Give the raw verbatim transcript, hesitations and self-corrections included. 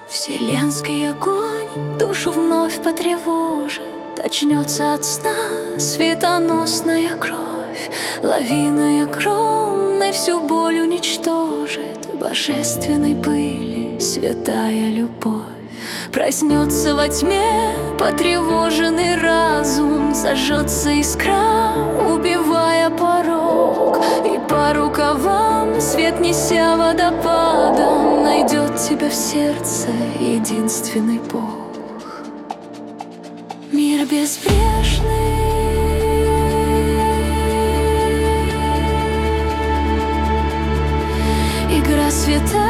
Вселенский огонь душу вновь потревожит. Очнется от сна светоносная кровь, лавиной огромной всю боль уничтожит. Божественной пыли святая любовь. Проснется во тьме потревоженный разум, зажжется искра, убивая порог. И по рукавам свет неся водопадом найдет тебя в сердце единственный Бог. Мир безбрежный, игра света.